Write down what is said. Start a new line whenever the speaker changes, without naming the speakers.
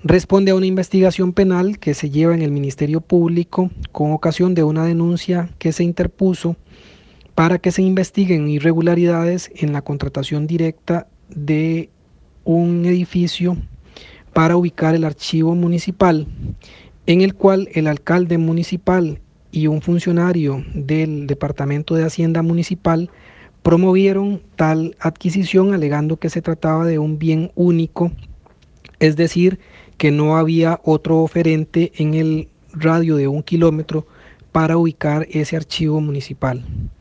responde a una investigación penal que se lleva en el Ministerio Público con ocasión de una denuncia que se interpuso para que se investiguen irregularidades en la contratación directa de un edificio para ubicar el archivo municipal, en el cual el alcalde municipal y un funcionario del Departamento de Hacienda Municipal promovieron tal adquisición alegando que se trataba de un bien único, es decir, que no había otro oferente en el radio de 1 kilómetro para ubicar ese archivo municipal.